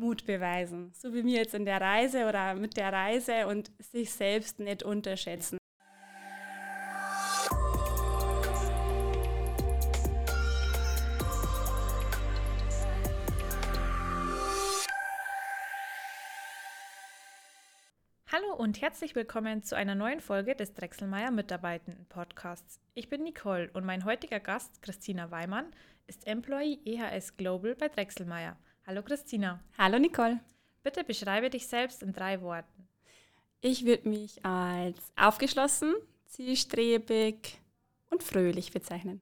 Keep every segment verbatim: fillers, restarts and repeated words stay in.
Mut beweisen, so wie mir jetzt in der Reise oder mit der Reise und sich selbst nicht unterschätzen. Hallo und herzlich willkommen zu einer neuen Folge des Drechselmeier Mitarbeitenden Podcasts. Ich bin Nicole und mein heutiger Gast, Christina Weimann, ist Employee E H S Global bei Drechselmeier. Hallo Christina. Hallo Nicole. Bitte beschreibe dich selbst in drei Worten. Ich würde mich als aufgeschlossen, zielstrebig und fröhlich bezeichnen.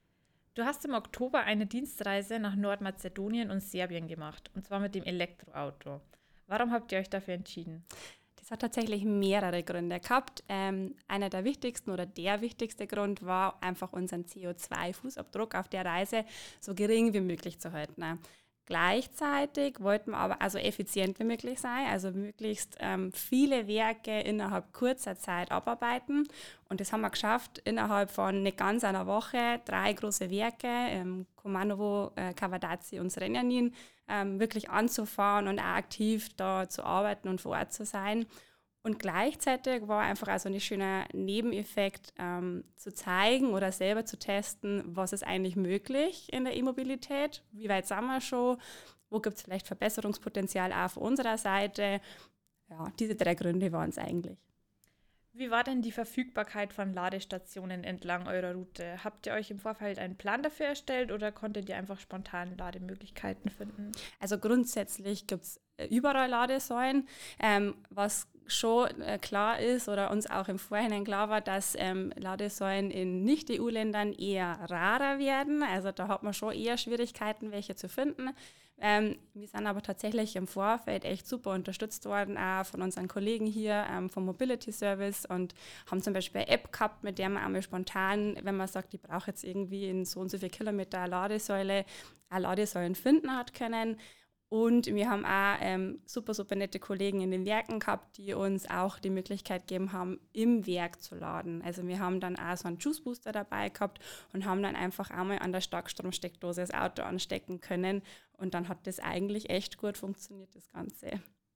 Du hast im Oktober eine Dienstreise nach Nordmazedonien und Serbien gemacht, und zwar mit dem Elektroauto. Warum habt ihr euch dafür entschieden? Das hat tatsächlich mehrere Gründe gehabt. Ähm, einer der wichtigsten oder der wichtigste Grund war einfach unseren C O zwei Fußabdruck auf der Reise so gering wie möglich zu halten. Gleichzeitig wollten wir aber also effizient wie möglich sein, also möglichst ähm, viele Werke innerhalb kurzer Zeit abarbeiten. Und das haben wir geschafft, innerhalb von nicht ganz einer Woche drei große Werke, ähm, Kumanovo, äh, Kavadaci und Zrenjanin, ähm, wirklich anzufahren und auch aktiv da zu arbeiten und vor Ort zu sein. Und gleichzeitig war einfach also ein schöner Nebeneffekt, ähm, zu zeigen oder selber zu testen, was ist eigentlich möglich in der E-Mobilität, wie weit sind wir schon, wo gibt es vielleicht Verbesserungspotenzial auch von unserer Seite. Ja, diese drei Gründe waren es eigentlich. Wie war denn die Verfügbarkeit von Ladestationen entlang eurer Route? Habt ihr euch im Vorfeld einen Plan dafür erstellt oder konntet ihr einfach spontan Lademöglichkeiten finden? Also grundsätzlich gibt es überall Ladesäulen, ähm, was schon äh, klar ist oder uns auch im Vorhinein klar war, dass ähm, Ladesäulen in Nicht-E U-Ländern eher rarer werden. Also da hat man schon eher Schwierigkeiten, welche zu finden. Ähm, wir sind aber tatsächlich im Vorfeld echt super unterstützt worden, auch von unseren Kollegen hier ähm, vom Mobility Service, und haben zum Beispiel eine App gehabt, mit der man einmal spontan, wenn man sagt, ich brauche jetzt irgendwie in so und so viel Kilometer eine Ladesäule, eine Ladesäulen finden hat können. Und wir haben auch ähm, super, super nette Kollegen in den Werken gehabt, die uns auch die Möglichkeit gegeben haben, im Werk zu laden. Also wir haben dann auch so einen Juice Booster dabei gehabt und haben dann einfach einmal an der Starkstromsteckdose das Auto anstecken können. Und dann hat das eigentlich echt gut funktioniert, das Ganze.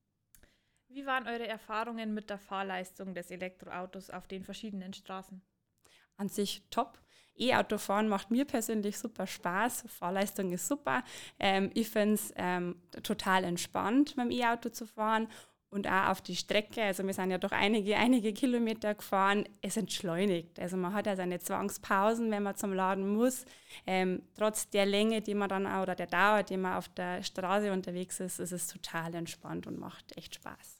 Wie waren eure Erfahrungen mit der Fahrleistung des Elektroautos auf den verschiedenen Straßen? An sich top. E-Autofahren macht mir persönlich super Spaß, Fahrleistung ist super. Ähm, ich finde es ähm, total entspannt, mit dem E-Auto zu fahren und auch auf die Strecke. Also wir sind ja doch einige, einige Kilometer gefahren. Es entschleunigt. Also man hat ja seine Zwangspausen, wenn man zum Laden muss. Ähm, trotz der Länge, die man dann auch, oder der Dauer, die man auf der Straße unterwegs ist, ist es total entspannt und macht echt Spaß.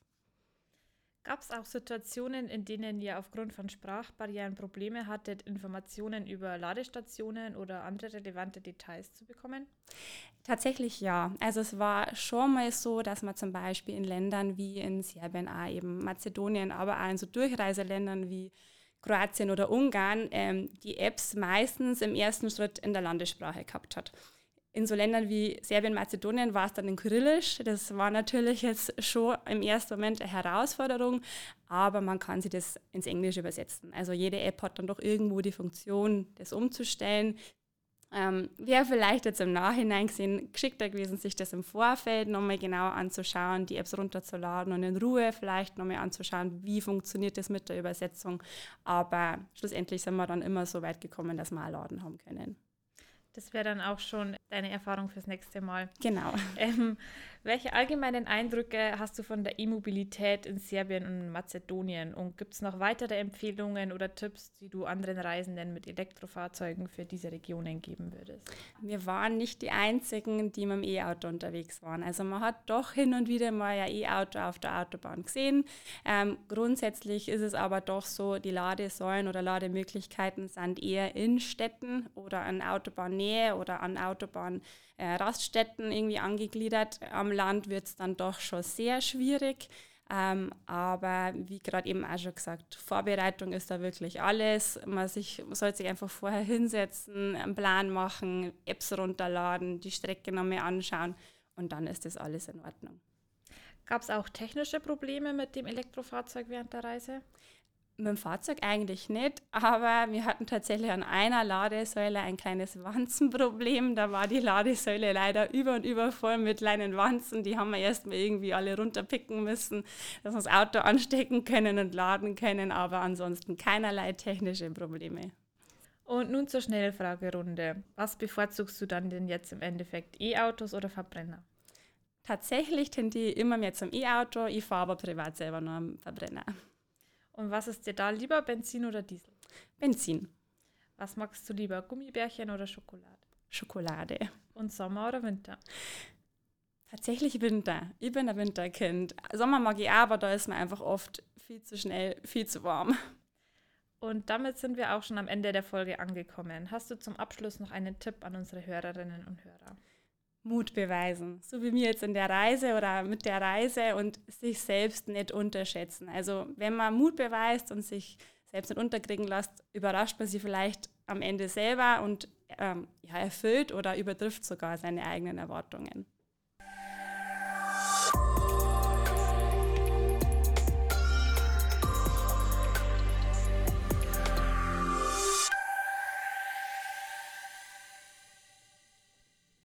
Gab es auch Situationen, in denen ihr aufgrund von Sprachbarrieren Probleme hattet, Informationen über Ladestationen oder andere relevante Details zu bekommen? Tatsächlich ja. Also es war schon mal so, dass man zum Beispiel in Ländern wie in Serbien, auch eben Mazedonien, aber auch in so Durchreiseländern wie Kroatien oder Ungarn, ähm, die Apps meistens im ersten Schritt in der Landessprache gehabt hat. In so Ländern wie Serbien, Mazedonien war es dann in Kyrillisch. Das war natürlich jetzt schon im ersten Moment eine Herausforderung, aber man kann sich das ins Englische übersetzen. Also jede App hat dann doch irgendwo die Funktion, das umzustellen. Ähm, Wäre vielleicht jetzt im Nachhinein gesehen geschickter gewesen, sich das im Vorfeld nochmal genauer anzuschauen, die Apps runterzuladen und in Ruhe vielleicht nochmal anzuschauen, wie funktioniert das mit der Übersetzung. Aber schlussendlich sind wir dann immer so weit gekommen, dass wir auch laden haben können. Das wäre dann auch schon deine Erfahrung fürs nächste Mal. Genau. Ähm, welche allgemeinen Eindrücke hast du von der E-Mobilität in Serbien und Mazedonien? Und gibt es noch weitere Empfehlungen oder Tipps, die du anderen Reisenden mit Elektrofahrzeugen für diese Regionen geben würdest? Wir waren nicht die Einzigen, die mit dem E-Auto unterwegs waren. Also man hat doch hin und wieder mal ein E-Auto auf der Autobahn gesehen. Ähm, grundsätzlich ist es aber doch so, die Ladesäulen oder Lademöglichkeiten sind eher in Städten oder an Autobahnnähe oder an Autobahnraststätten äh, irgendwie angegliedert. Am Land wird es dann doch schon sehr schwierig. Ähm, aber wie gerade eben auch schon gesagt, Vorbereitung ist da wirklich alles. Man, sich, man sollte sich einfach vorher hinsetzen, einen Plan machen, Apps runterladen, die Strecke nochmal anschauen und dann ist das alles in Ordnung. Gab es auch technische Probleme mit dem Elektrofahrzeug während der Reise? Mit dem Fahrzeug eigentlich nicht, aber wir hatten tatsächlich an einer Ladesäule ein kleines Wanzenproblem. Da war die Ladesäule leider über und über voll mit kleinen Wanzen. Die haben wir erstmal irgendwie alle runterpicken müssen, dass wir das Auto anstecken können und laden können, aber ansonsten keinerlei technische Probleme. Und nun zur Schnellfragerunde. Was bevorzugst du dann denn jetzt im Endeffekt? E-Autos oder Verbrenner? Tatsächlich tendiere ich immer mehr zum E-Auto, ich fahre aber privat selber nur am Verbrenner. Und was ist dir da lieber, Benzin oder Diesel? Benzin. Was magst du lieber, Gummibärchen oder Schokolade? Schokolade. Und Sommer oder Winter? Tatsächlich Winter. Ich bin ein Winterkind. Sommer mag ich auch, aber da ist mir einfach oft viel zu schnell, viel zu warm. Und damit sind wir auch schon am Ende der Folge angekommen. Hast du zum Abschluss noch einen Tipp an unsere Hörerinnen und Hörer? Mut beweisen, so wie mir jetzt in der Reise oder mit der Reise und sich selbst nicht unterschätzen. Also wenn man Mut beweist und sich selbst nicht unterkriegen lässt, überrascht man sich vielleicht am Ende selber und ähm, ja, erfüllt oder übertrifft sogar seine eigenen Erwartungen.